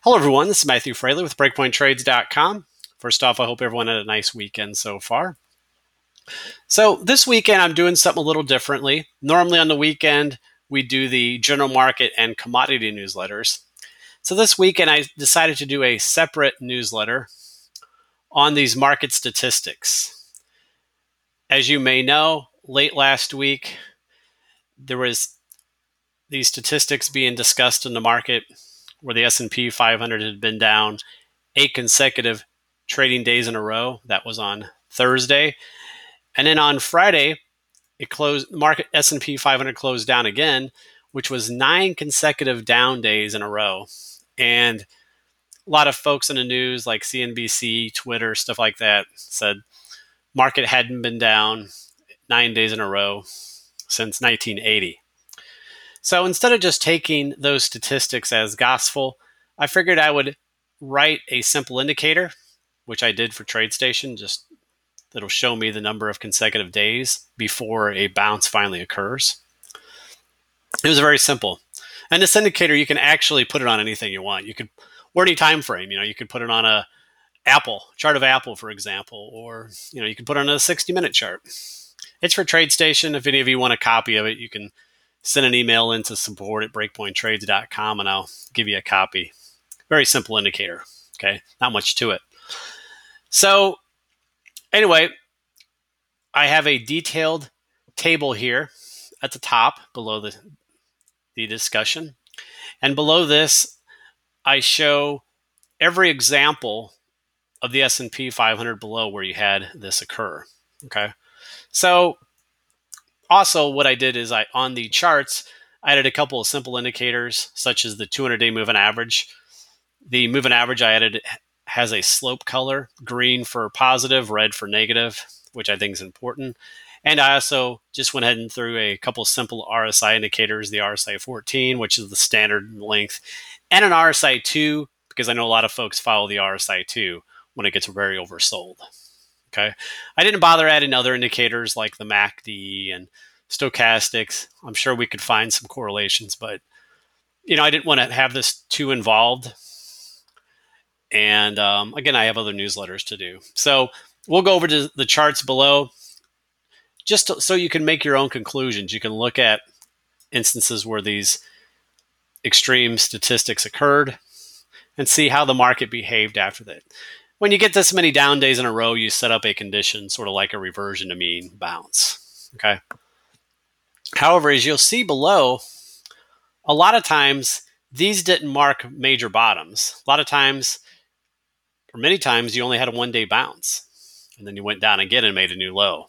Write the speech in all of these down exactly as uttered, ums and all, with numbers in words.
Hello, everyone. This is Matthew Fraley with Breakpoint Trades dot com. First off, I hope everyone had a nice weekend so far. So, this weekend, I'm doing something a little differently. Normally, on the weekend, we do the general market and commodity newsletters. So, this weekend, I decided to do a separate newsletter on these market statistics. As you may know, late last week, there was these statistics being discussed in the market where the S and P five hundred had been down eight consecutive trading days in a row. That was on Thursday. And then on Friday, it closed, market S and P five hundred closed down again, which was nine consecutive down days in a row. And a lot of folks in the news like C N B C, Twitter, stuff like that said market hadn't been down nine days in a row since nineteen eighty. So instead of just taking those statistics as gospel, I figured I would write a simple indicator, which I did for TradeStation, just that'll show me the number of consecutive days before a bounce finally occurs. It was very simple. And this indicator, you can actually put it on anything you want. You could, or any time frame, you know, you could put it on a Apple, chart of Apple, for example, or, you know, you can put it on a sixty minute chart. It's for TradeStation. If any of you want a copy of it, you can send an email into support at breakpoint trades dot com and I'll give you a copy. Very simple indicator. Okay. Not much to it. So anyway, I have a detailed table here at the top below the, the discussion. And below this, I show every example of the S and P five hundred below where you had this occur. Okay. So also what I did is I, on the charts, I added a couple of simple indicators such as the two hundred day moving average. The moving average I added has a slope color, green for positive, red for negative, which I think is important. And I also just went ahead and threw a couple simple R S I indicators, the R S I fourteen, which is the standard length, and an R S I two, because I know a lot of folks follow the R S I two when it gets very oversold. Okay. I didn't bother adding other indicators like the M A C D and stochastics. I'm sure we could find some correlations, but you know, I didn't want to have this too involved. And um, again, I have other newsletters to do. So we'll go over to the charts below just to, so you can make your own conclusions. You can look at instances where these extreme statistics occurred and see how the market behaved after that. When you get this many down days in a row, you set up a condition sort of like a reversion to mean bounce. Okay. However, as you'll see below, a lot of times these didn't mark major bottoms. A lot of times, or many times, you only had a one day bounce and then you went down again and made a new low.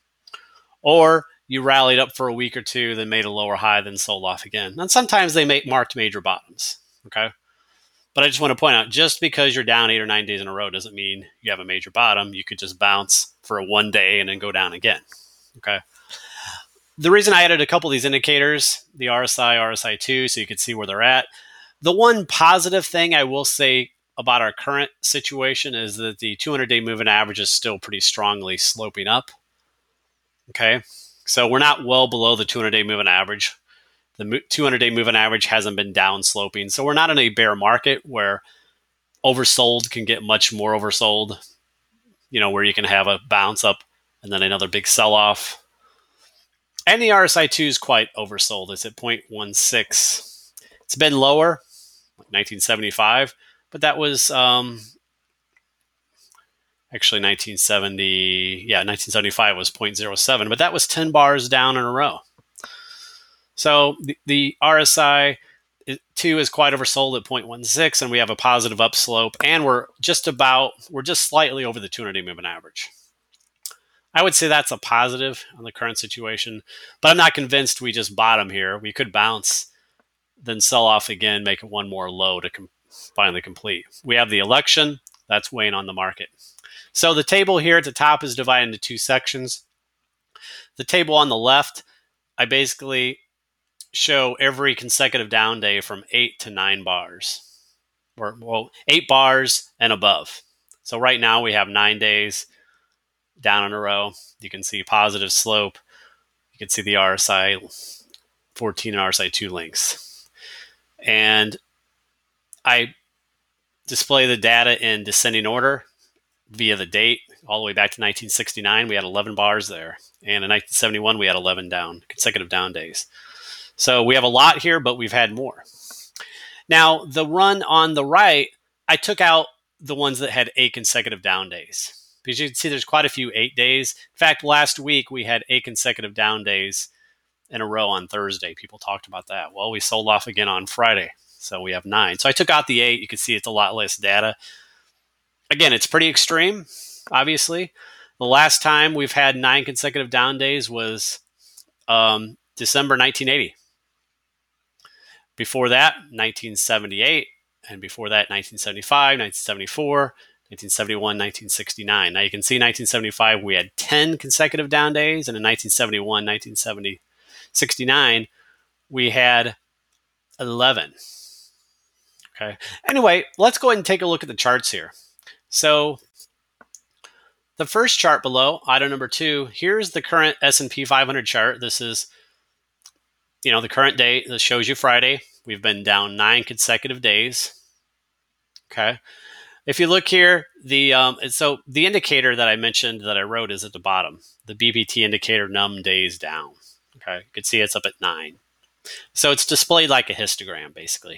Or you rallied up for a week or two, then made a lower high, then sold off again. And sometimes they make marked major bottoms. Okay. But I just want to point out, just because you're down eight or nine days in a row doesn't mean you have a major bottom. You could just bounce for a one day and then go down again. Okay. The reason I added a couple of these indicators, the R S I, R S I two, so you could see where they're at. The one positive thing I will say about our current situation is that the two hundred day moving average is still pretty strongly sloping up. Okay. So we're not well below the two hundred day moving average. The two hundred day moving average hasn't been down sloping. So we're not in a bear market where oversold can get much more oversold, you know, where you can have a bounce up and then another big sell off. And the R S I two is quite oversold. It's at zero point one six. It's been lower, like nineteen seventy-five, but that was um, actually nineteen seventy. Yeah, nineteen seventy-five was zero point zero seven, but that was ten bars down in a row. So the, the R S I two is quite oversold at zero point one six, and we have a positive upslope, and we're just about, we're just slightly over the two hundred day moving average. I would say that's a positive on the current situation, but I'm not convinced we just bottom here. We could bounce, then sell off again, make it one more low to com- finally complete. We have the election, that's weighing on the market. So the table here at the top is divided into two sections. The table on the left, I basically show every consecutive down day from eight to nine bars, or well, eight bars and above. So right now we have nine days down in a row. You can see positive slope. You can see the R S I fourteen and R S I two links. And I display the data in descending order via the date all the way back to nineteen sixty-nine. We had eleven bars there. And in nineteen seventy-one, we had eleven down, consecutive down days. So we have a lot here, but we've had more. Now, the run on the right, I took out the ones that had eight consecutive down days. Because you can see there's quite a few eight days. In fact, last week we had eight consecutive down days in a row on Thursday. People talked about that. Well, we sold off again on Friday. So we have nine. So I took out the eight. You can see it's a lot less data. Again, it's pretty extreme, obviously. The last time we've had nine consecutive down days was um, December nineteen eighty. Before that, nineteen seventy-eight. And before that, nineteen seventy-five, nineteen seventy-four, nineteen seventy-one, nineteen sixty-nine. Now you can see nineteen seventy-five, we had ten consecutive down days. And in nineteen seventy-one, nineteen seventy, sixty-nine, we had eleven. Okay. Anyway, let's go ahead and take a look at the charts here. So the first chart below, item number two, here's the current S and P five hundred chart. This is, you know, the current date. This shows you Friday. We've been down nine consecutive days. Okay. If you look here, the um, so the indicator that I mentioned that I wrote is at the bottom. The B P T indicator, num days down. Okay. You can see it's up at nine. So it's displayed like a histogram, basically.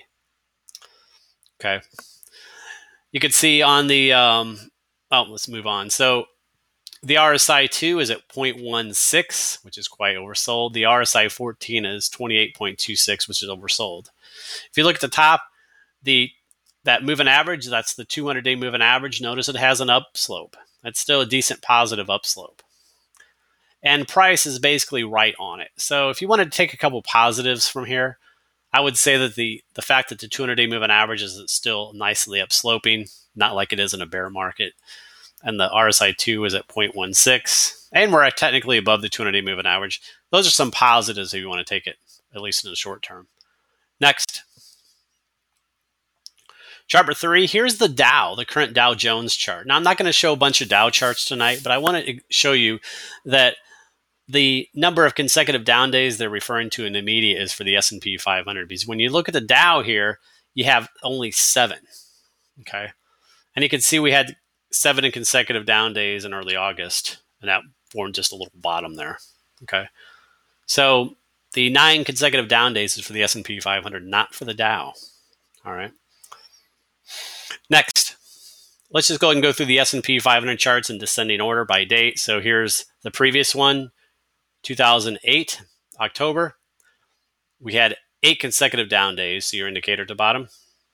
Okay. You can see on the, um, oh, let's move on. So the R S I two is at zero point one six, which is quite oversold. The R S I fourteen is twenty-eight point two six, which is oversold. If you look at the top, the that moving average, that's the two hundred day moving average. Notice it has an upslope. That's still a decent positive upslope. And price is basically right on it. So if you wanted to take a couple positives from here, I would say that the, the fact that the two hundred day moving average is still nicely upsloping, not like it is in a bear market. And the R S I two is at zero point one six. And we're technically above the two hundred day moving average. Those are some positives if you want to take it, at least in the short term. Next. Chart number three, here's the Dow, the current Dow Jones chart. Now, I'm not going to show a bunch of Dow charts tonight, but I want to show you that the number of consecutive down days they're referring to in the media is for the S and P five hundred. Because when you look at the Dow here, you have only seven. Okay. And you can see we had seven consecutive down days in early August, and that formed just a little bottom there. Okay. So the nine consecutive down days is for the S and P five hundred, not for the Dow. All right. Next, let's just go ahead and go through the S and P five hundred charts in descending order by date. So here's the previous one, two thousand eight, October. We had eight consecutive down days, so your indicator at the bottom.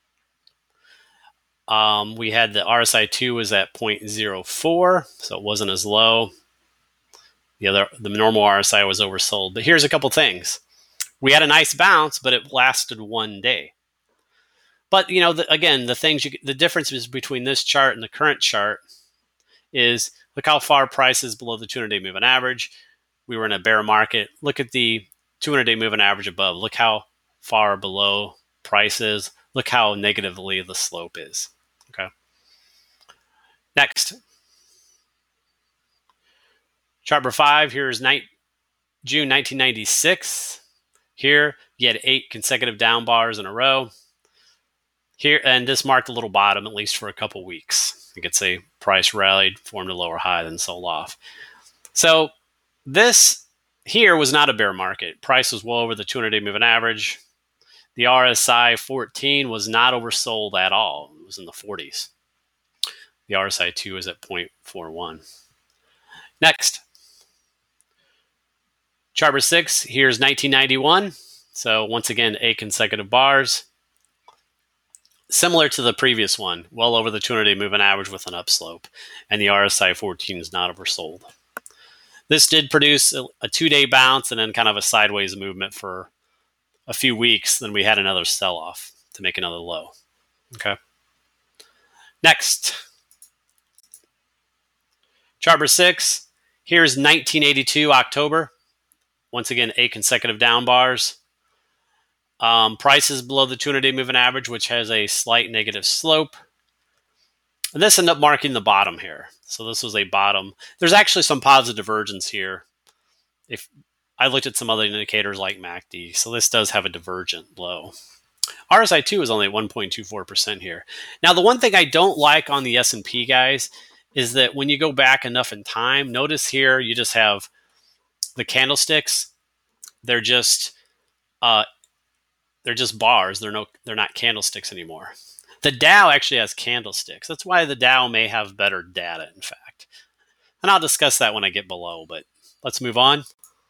Um, we had the R S I two was at zero point zero four, so it wasn't as low. The other, the normal R S I was oversold. But here's a couple things. We had a nice bounce, but it lasted one day. But, you know, the, again, the things you, the difference is between this chart and the current chart is look how far price is below the two hundred day moving average. We were in a bear market. Look at the two hundred day moving average above. Look how far below price is. Look how negatively the slope is. Okay. Next. Chart number five, here's June nineteen ninety-six. Here, you had eight consecutive down bars in a row. Here, and this marked a little bottom, at least for a couple weeks. You could say price rallied, formed a lower high, then sold off. So this here was not a bear market. Price was well over the two hundred day moving average. The R S I fourteen was not oversold at all. It was in the forties. The R S I two is at zero point four one. Next. Chart number six, here's nineteen ninety-one. So once again, eight consecutive bars. Similar to the previous one, well over the two hundred day moving average with an upslope. And the R S I fourteen is not oversold. This did produce a, a two-day bounce and then kind of a sideways movement for a few weeks. Then we had another sell-off to make another low. Okay. Next. Chart number six. Here's nineteen eighty-two, October. Once again, eight consecutive down bars. Um, prices below the two hundred day moving average, which has a slight negative slope. And this ended up marking the bottom here. So this was a bottom. There's actually some positive divergence here. If I looked at some other indicators like M A C D, so this does have a divergent low. R S I two is only at one point two four percent here. Now, the one thing I don't like on the S and P, guys, is that when you go back enough in time, notice here you just have the candlesticks. They're just uh, they're just bars. They're no they're not candlesticks anymore. The Dow actually has candlesticks. That's why the Dow may have better data, in fact. And I'll discuss that when I get below, but let's move on.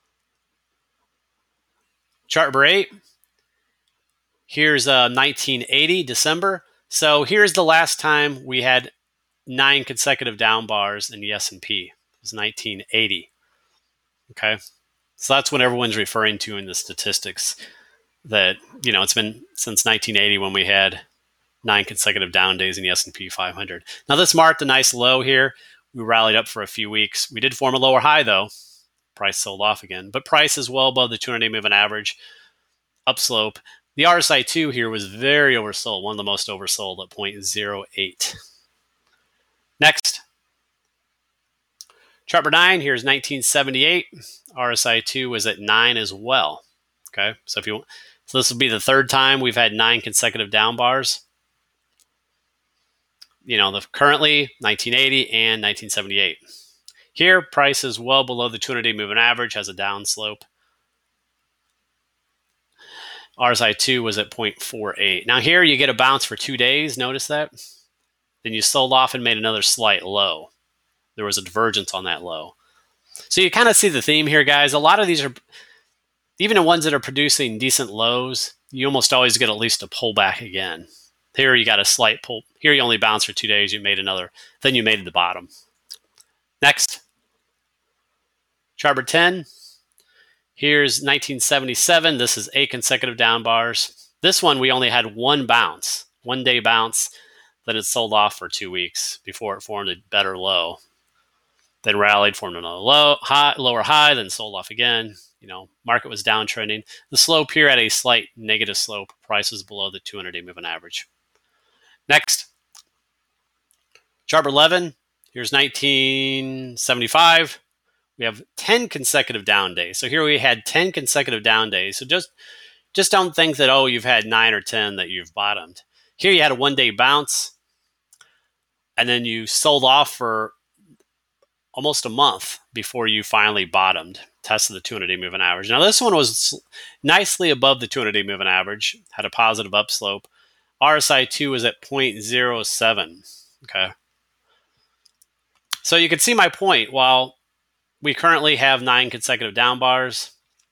Chart number eight. Here's uh, nineteen eighty, December. So here's the last time we had nine consecutive down bars in the S and P. It was nineteen eighty. Okay. So that's what everyone's referring to in the statistics, that, you know, it's been since nineteen eighty when we had nine consecutive down days in the S and P five hundred. Now, this marked a nice low here. We rallied up for a few weeks. We did form a lower high, though. Price sold off again. But price is well above the two hundred day moving average. Upslope. The R S I two here was very oversold, one of the most oversold at zero point zero eight. Next. Chart number nine, here's nineteen seventy-eight. R S I two was at nine as well. Okay, so if you so this will be the third time we've had nine consecutive down bars. You know, the currently nineteen eighty and nineteen seventy-eight. Here, price is well below the two hundred day moving average, has a down slope. R S I two was at zero point four eight. Now here you get a bounce for two days. Notice that? Then you sold off and made another slight low. There was a divergence on that low. So you kind of see the theme here, guys. A lot of these are, even the ones that are producing decent lows, you almost always get at least a pullback again. Here you got a slight pull. Here you only bounced for two days. You made another. Then you made the bottom. Next. Chart number ten. Here's nineteen seventy-seven. This is eight consecutive down bars. This one, we only had one bounce, one day bounce. Then it sold off for two weeks before it formed a better low. Then rallied, formed another low, high, lower high, then sold off again. You know, market was downtrending. The slope here had a slight negative slope. Price was below the two hundred day moving average. Next. Chart eleven. Here's nineteen seventy-five. We have ten consecutive down days. So here we had ten consecutive down days. So just, just don't think that, oh, you've had nine or ten that you've bottomed. Here you had a one-day bounce, and then you sold off for almost a month before you finally bottomed, tested the two hundred day moving average. Now, this one was nicely above the two hundred day moving average, had a positive upslope. R S I two was at zero point zero seven. Okay. So you can see my point. While we currently have nine consecutive down bars,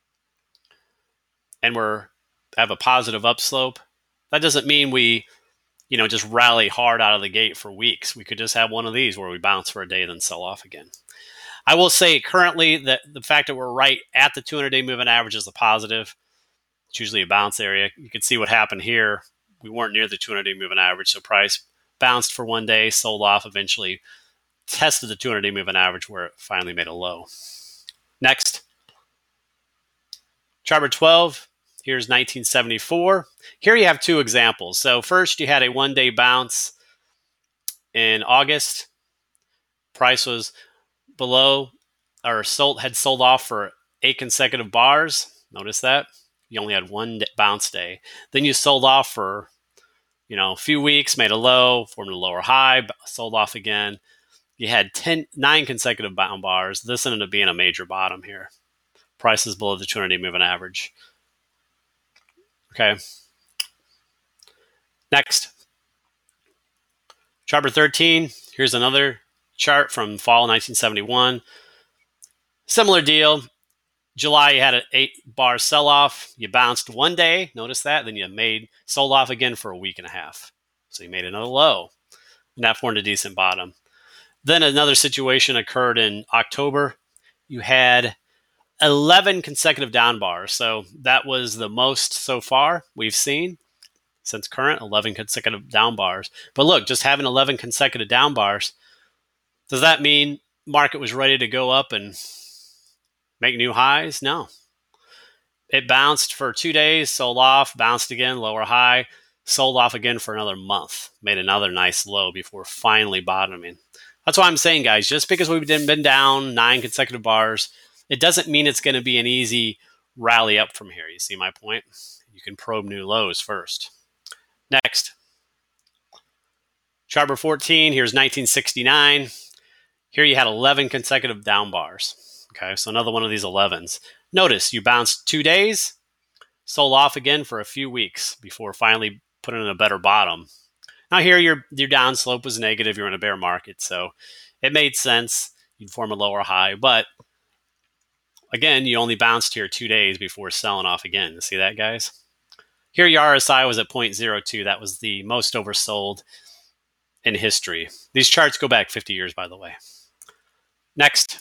and we're have a positive upslope, that doesn't mean we, you know, just rally hard out of the gate for weeks. We could just have one of these where we bounce for a day and then sell off again. I will say currently that the fact that we're right at the two hundred day moving average is a positive. It's usually a bounce area. You can see what happened here. We weren't near the two hundred day moving average, so price bounced for one day, sold off, eventually tested the two hundred day moving average where it finally made a low. Next. Chart number twelve. Here's nineteen seventy-four. Here you have two examples. So first you had a one-day bounce in August. Price was below or sold had sold off for eight consecutive bars. Notice that. You only had one bounce day. Then you sold off for, you know, a few weeks, made a low, formed a lower high, sold off again. You had ten, nine consecutive bound bars. This ended up being a major bottom here. Price is below the two hundred day moving average. Okay. Next. Chart number thirteen. Here's another chart from fall nineteen seventy-one. Similar deal. July, you had an eight bar sell-off. You bounced one day. Notice that. Then you made sold off again for a week and a half. So you made another low. And that formed a decent bottom. Then another situation occurred in October. You had eleven consecutive down bars. So that was the most so far we've seen since current, eleven consecutive down bars. But look, just having eleven consecutive down bars, does that mean market was ready to go up and make new highs? No. It bounced for two days, sold off, bounced again, lower high, sold off again for another month, made another nice low before finally bottoming. That's why I'm saying, guys, just because we've been down nine consecutive bars, it doesn't mean it's going to be an easy rally up from here. You see my point? You You can probe new lows first. Next. Chart number fourteen, here's nineteen sixty-nine. Here you had eleven consecutive down bars. Okay, so another one of these elevens. Notice you bounced two days, sold off again for a few weeks before finally putting in a better bottom. Now here your your down slope was negative. You're in a bear market, so it made sense. You'd form a lower high, but again, you only bounced here two days before selling off again. See that, guys? Here your R S I was at zero point zero two. That was the most oversold in history. These charts go back fifty years, by the way. Next.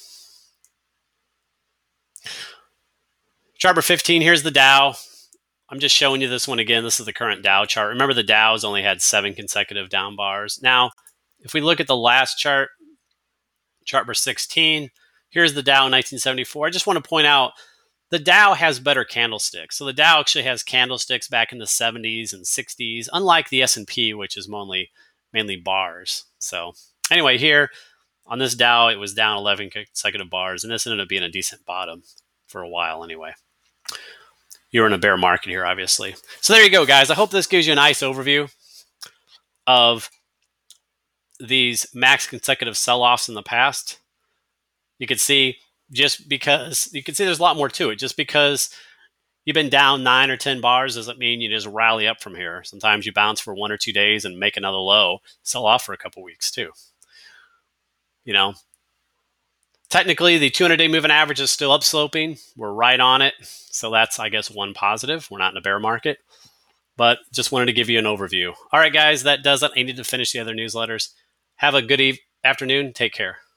Chart number fifteen, here's the Dow. I'm just showing you this one again. This is the current Dow chart. Remember, the Dow's only had seven consecutive down bars. Now, if we look at the last chart, chart number sixteen, here's the Dow in nineteen seventy-four. I just want to point out the Dow has better candlesticks. So the Dow actually has candlesticks back in the seventies and sixties, unlike the S and P, which is mainly, mainly bars. So anyway, here on this Dow, it was down eleven consecutive bars, and this ended up being a decent bottom for a while anyway. You're in a bear market here, obviously. So there you go, guys. I hope this gives you a nice overview of these max consecutive sell-offs in the past. You can see just because, you can see there's a lot more to it. Just because you've been down nine or ten bars doesn't mean you just rally up from here. Sometimes you bounce for one or two days and make another low, sell off for a couple weeks too. You know, technically, the two hundred day moving average is still upsloping. We're right on it. So that's, I guess, one positive. We're not in a bear market. But just wanted to give you an overview. All right, guys, that does it. I need to finish the other newsletters. Have a good eve- afternoon. Take care.